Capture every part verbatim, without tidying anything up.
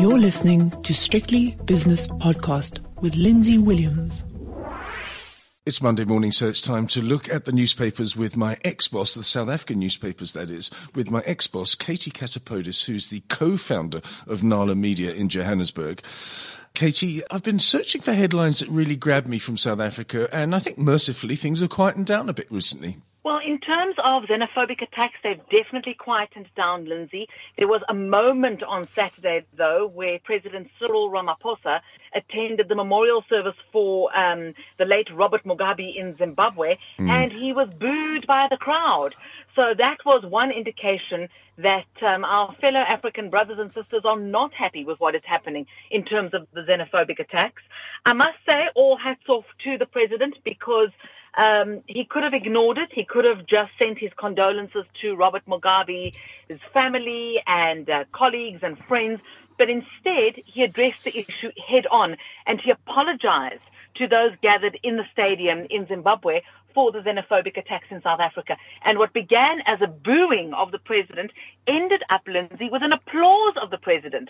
You're listening to Strictly Business Podcast with Lindsay Williams. It's Monday morning, so it's time to look at the newspapers with my ex-boss, the South African newspapers, that is, with my ex-boss, Katie Katapodis, who's the co-founder of Nala Media in Johannesburg. Katie, I've been searching for headlines that really grabbed me from South Africa, and I think mercifully things have quietened down a bit recently. Well, in terms of xenophobic attacks, they've definitely quietened down, Lindsay. There was a moment on Saturday, though, where President Cyril Ramaphosa attended the memorial service for um, the late Robert Mugabe in Zimbabwe, mm. and he was booed by the crowd. So that was one indication that um, our fellow African brothers and sisters are not happy with what is happening in terms of the xenophobic attacks. I must say, all hats off to the president, because Um, he could have ignored it. He could have just sent his condolences to Robert Mugabe, his family and uh, colleagues and friends. But instead, he addressed the issue head on, and he apologized to those gathered in the stadium in Zimbabwe for the xenophobic attacks in South Africa. And what began as a booing of the president ended up, Lindsay, with an applause of the president.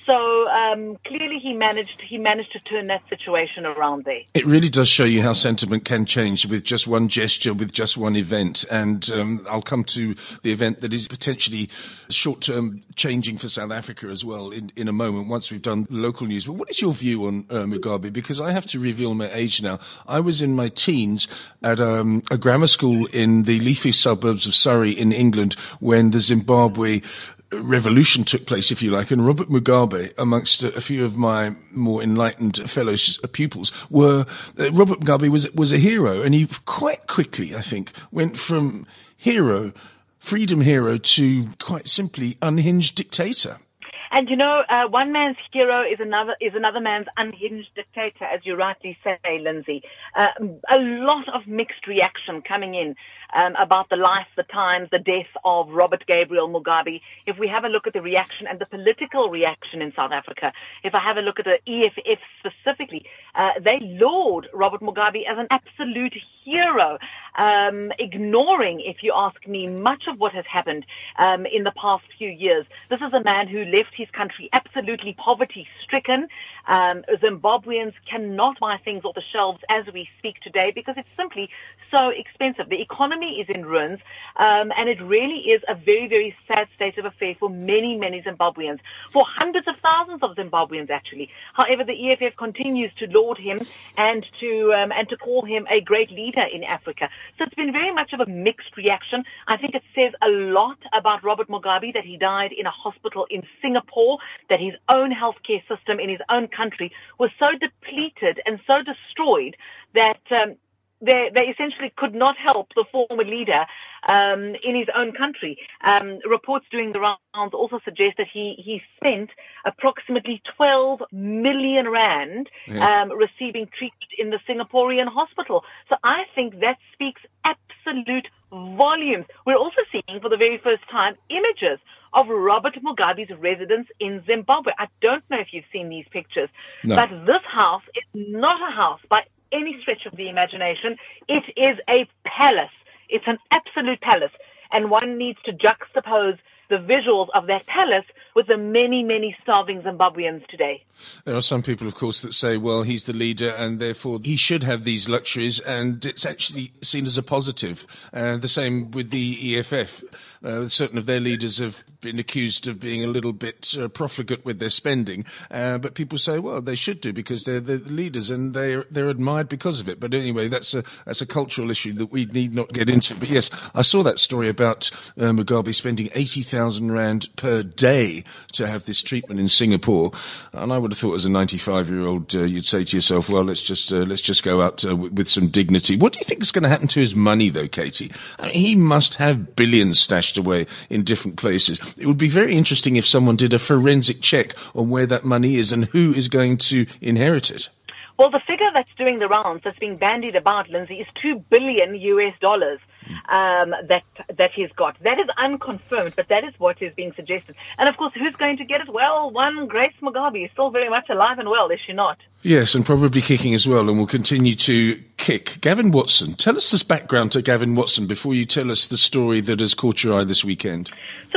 So um, clearly he managed he managed to turn that situation around there. It really does show you how sentiment can change with just one gesture, with just one event. And um, I'll come to the event that is potentially short-term changing for South Africa as well in, in a moment, once we've done the local news. But what is your view on uh, Mugabe? Because I have to reveal my age now. I was in my teens at um, a grammar school in the leafy suburbs of Surrey in England when the Zimbabwe revolution took place, if you like, and Robert Mugabe, amongst a few of my more enlightened fellow pupils, were uh, Robert Mugabe was was a hero, and he quite quickly, I think, went from hero, freedom hero, to quite simply unhinged dictator. And you know, uh, one man's hero is another is another man's unhinged dictator, as you rightly say, Lindsay. Uh, a lot of mixed reaction coming in um, about the life, the times, the death of Robert Gabriel Mugabe. If we have a look at the reaction and the political reaction in South Africa, if I have a look at the E F F specifically, uh, they laud Robert Mugabe as an absolute hero, um, ignoring, if you ask me, much of what has happened um, in the past few years. This is a man who left his country absolutely poverty-stricken. Um, Zimbabweans cannot buy things off the shelves as we speak today because it's simply so expensive. The economy is in ruins, um, and it really is a very, very sad state of affairs for many, many Zimbabweans, for hundreds of thousands of Zimbabweans, actually. However, the E F F continues to laud him and to um, and to call him a great leader in Africa. So it's been very much of a mixed reaction. I think it says a lot about Robert Mugabe that he died in a hospital in Singapore, that his own healthcare system in his own country was so depleted and so destroyed that um, they, they essentially could not help the former leader um, in his own country. Um, reports doing the rounds also suggest that he, he spent approximately twelve million rand yeah. um, receiving treatment in the Singaporean hospital. So I think that speaks absolute volumes. We're also seeing for the very first time images of Robert Mugabe's residence in Zimbabwe. I don't know if you've seen these pictures, no. but this house is not a house by any stretch of the imagination. It is a palace. It's an absolute palace. And one needs to juxtapose the visuals of that palace with the many, many starving Zimbabweans today. There are some people, of course, that say, well, he's the leader and therefore he should have these luxuries, and it's actually seen as a positive. Uh, the same with the E F F. Uh, certain of their leaders have been accused of being a little bit uh, profligate with their spending, uh, but people say, well, they should do because they're, they're the leaders and they're, they're admired because of it. But anyway, that's a, that's a cultural issue that we need not get into. But yes, I saw that story about uh, Mugabe spending eighty thousand rand per day to have this treatment in Singapore, and I would have thought as a ninety-five-year-old uh, you'd say to yourself, well, let's just uh, let's just go out uh, w- with some dignity. What do you think is going to happen to his money, though, Katie? I mean, he must have billions stashed away in different places. It would be very interesting if someone did a forensic check on where that money is and who is going to inherit it. Well, the figure that's doing the rounds, that's being bandied about, Lindsay, is two billion U S dollars um, that that he's got. That is unconfirmed, but that is what is being suggested. And of course, who's going to get it? Well, one Grace Mugabe is still very much alive and well, is she not? Yes, and probably kicking as well, and will continue to kick. Gavin Watson, tell us this background to Gavin Watson before you tell us the story that has caught your eye this weekend. So this is a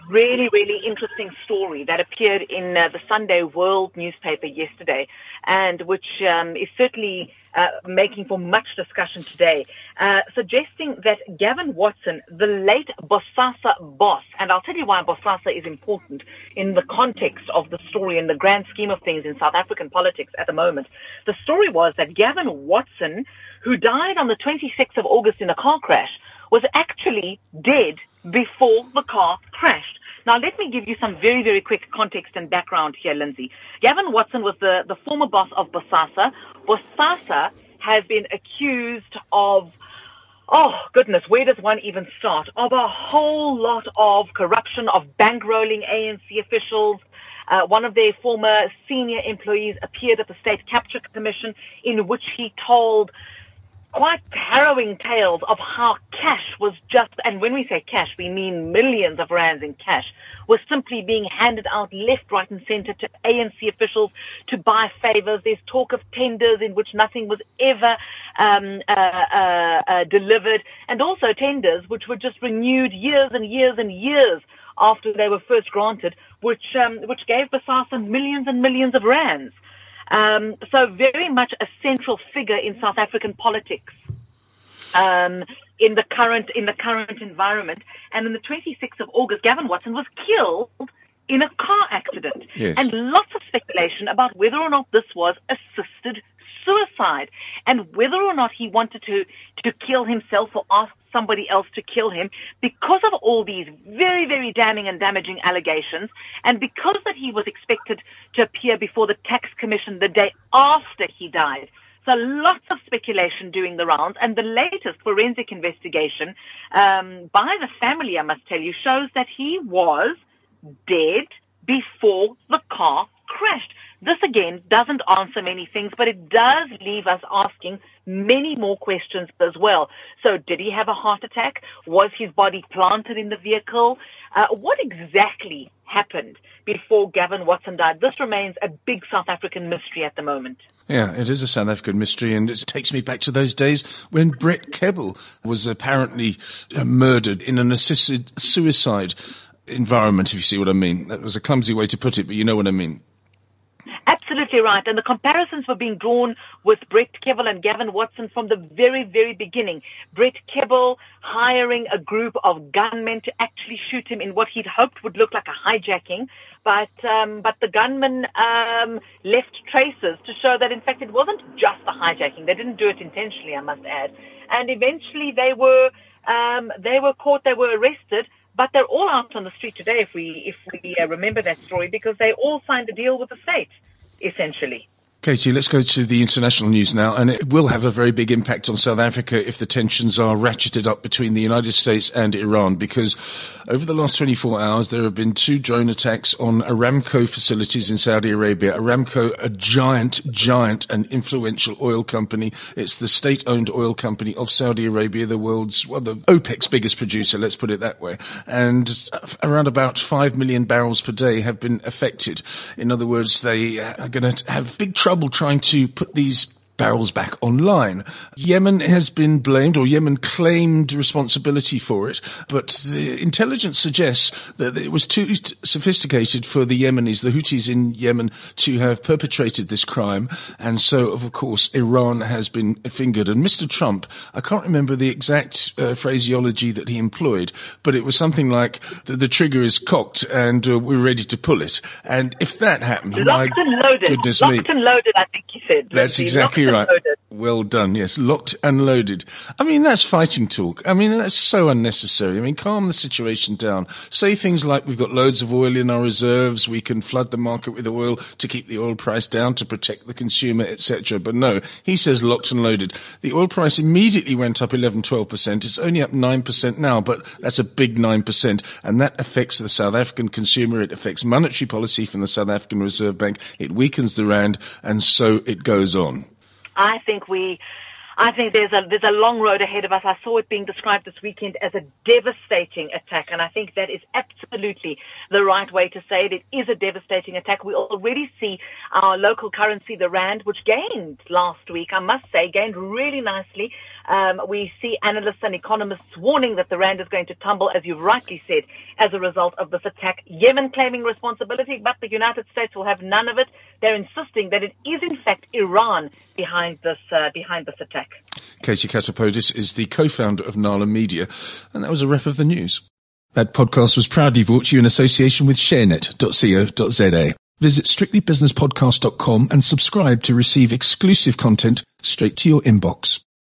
really, really interesting story that appeared in uh, the Sunday World newspaper yesterday, and which um, is certainly uh, making for much discussion today, uh, suggesting that Gavin Watson, the late Bosasa boss, and I'll tell you why Bosasa is important in the context of the story in the grand scheme of things in South African politics at the moment. The story was that Gavin Watson, who died on the twenty-sixth of August in a car crash, was actually dead before the car crashed. Now, let me give you some very, very quick context and background here, Lindsay. Gavin Watson was the, the former boss of Bosasa. Bosasa has been accused of, oh, goodness, where does one even start? Of a whole lot of corruption, of bankrolling A N C officials. Uh, one of their former senior employees appeared at the State Capture Commission, in which he told quite harrowing tales of how cash was just, and when we say cash, we mean millions of rands in cash, was simply being handed out left, right and center to A N C officials to buy favors. There's talk of tenders in which nothing was ever um, uh, uh, uh, delivered, and also tenders which were just renewed years and years and years after they were first granted, which um, which gave Bosasa millions and millions of rands. Um, so very much a central figure in South African politics um, in the current in the current environment. And on the twenty-sixth of August, Gavin Watson was killed in a car accident. Yes. And lots of speculation about whether or not this was assisted suicide and whether or not he wanted to, to kill himself or ask somebody else to kill him because of all these very, very damning and damaging allegations, and because that he was expected to appear before the tax commission the day after he died. So lots of speculation doing the rounds, and the latest forensic investigation um, by the family, I must tell you, shows that he was dead before the car crashed. This, again, doesn't answer many things, but it does leave us asking many more questions as well. So did he have a heart attack? Was his body planted in the vehicle? Uh, what exactly happened before Gavin Watson died? This remains a big South African mystery at the moment. Yeah, it is a South African mystery, and it takes me back to those days when Brett Kebble was apparently uh, murdered in an assisted suicide environment, if you see what I mean. That was a clumsy way to put it, but you know what I mean. Absolutely right. And the comparisons were being drawn with Brett Kebble and Gavin Watson from the very, very beginning. Brett Kebble hiring a group of gunmen to actually shoot him in what he'd hoped would look like a hijacking. But um, but the gunmen um, left traces to show that, in fact, it wasn't just a hijacking. They didn't do it intentionally, I must add. And eventually they were um, they were caught, they were arrested. But they're all out on the street today, if we if we uh, remember that story, because they all signed a deal with the state, essentially. Katie, let's go to the international news now, and it will have a very big impact on South Africa if the tensions are ratcheted up between the United States and Iran, because over the last twenty-four hours there have been two drone attacks on Aramco facilities in Saudi Arabia. Aramco, a giant, giant and influential oil company. It's the state-owned oil company of Saudi Arabia, the world's, well, the OPEC's biggest producer, let's put it that way. And around about five million barrels per day have been affected. In other words, they are going to have big trouble trying to put these barrels back online. Yemen has been blamed, or Yemen claimed responsibility for it, but the intelligence suggests that it was too sophisticated for the Yemenis, the Houthis in Yemen, to have perpetrated this crime. And so, of course, Iran has been fingered. And Mister Trump, I can't remember the exact uh, phraseology that he employed, but it was something like, the, the trigger is cocked and uh, we're ready to pull it. And if that happened, Locked my and loaded. goodness Locked me. and loaded, I think you said. That's Lindsay. exactly Locked right. Loaded. Well done, yes. Locked and loaded. I mean, that's fighting talk. I mean, that's so unnecessary. I mean, calm the situation down. Say things like, we've got loads of oil in our reserves, we can flood the market with oil to keep the oil price down, to protect the consumer, et cetera. But no, he says locked and loaded. The oil price immediately went up eleven, twelve percent. It's only up nine percent now, but that's a big nine percent. And that affects the South African consumer. It affects monetary policy from the South African Reserve Bank. It weakens the rand, and so it goes on. I think we, I think there's a there's a long road ahead of us. I saw it being described this weekend as a devastating attack, and I think that is absolutely the right way to say it. It is a devastating attack. We already see our local currency, the rand, which gained last week, I must say, gained really nicely. Um, we see analysts and economists warning that the rand is going to tumble, as you've rightly said, as a result of this attack. Yemen claiming responsibility, but the United States will have none of it. They're insisting that it is, in fact, Iran behind this uh, behind this attack. Katie Katopodis is the co-founder of Nala Media, and that was a rep of the news. That podcast was proudly brought to you in association with sharenet dot co dot za. Visit strictly business podcast dot com and subscribe to receive exclusive content straight to your inbox.